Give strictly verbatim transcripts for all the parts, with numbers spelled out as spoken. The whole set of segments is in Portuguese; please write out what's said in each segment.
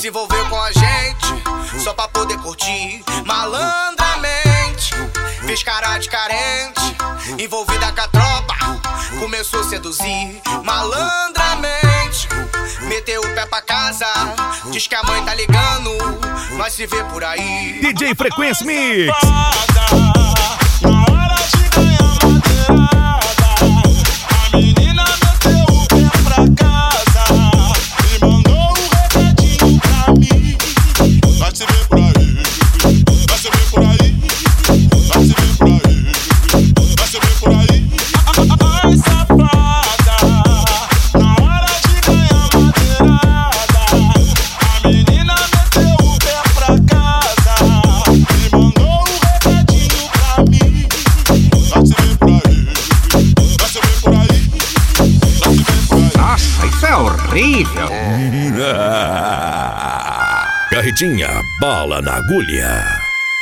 se envolveu com a gente só pra poder curtir malandramente. Fez cara de carente, envolvida com a tropa, começou a seduzir malandramente. Meteu o pé pra casa, diz que a mãe tá ligando, nós se vê por aí. D J Frequência Mix. Na hora de ganhar madeirada, a menina meteu o pé pra casa e mandou um recadinho pra mim. Vai se ver por aí, vai se ver por aí, vai se ver por aí, vai se ver por aí. Ai, safada, na hora de ganhar madeirada, a menina meteu o pé pra casa e mandou um recadinho pra mim. Vai se ver por aí, vai se ver por aí, vai se ver por aí. Nossa, isso é horrível. Carretinha, bala na agulha.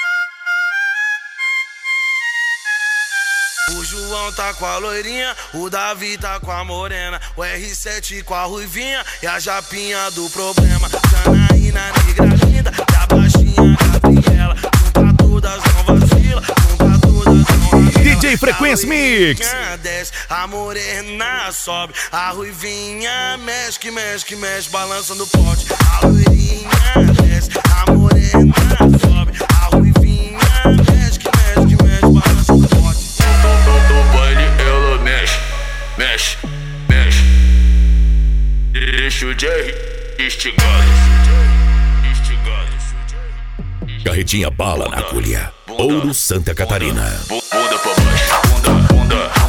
O João tá com a loirinha, o Davi tá com a morena, o R sete com a ruivinha e a japinha do problema. Janaína, negra linda, e a baixinha Gabriela. Junta todas, não vacila, junta todas, não vacila. D J Frequência Mix. A desce, a morena sobe, a ruivinha mexe, que mexe, que mexe, balançando o pote. A loirinha desce, a morena sobe, a ruivinha mexe, que mexe, que mexe, balançando o pote. No baile ela mexe, mexe, mexe. Deixa o Jerry instigado, instigado. Carretinha, bala na agulha. Ouro, Santa Catarina. Bunda pra baixo, bunda, bunda.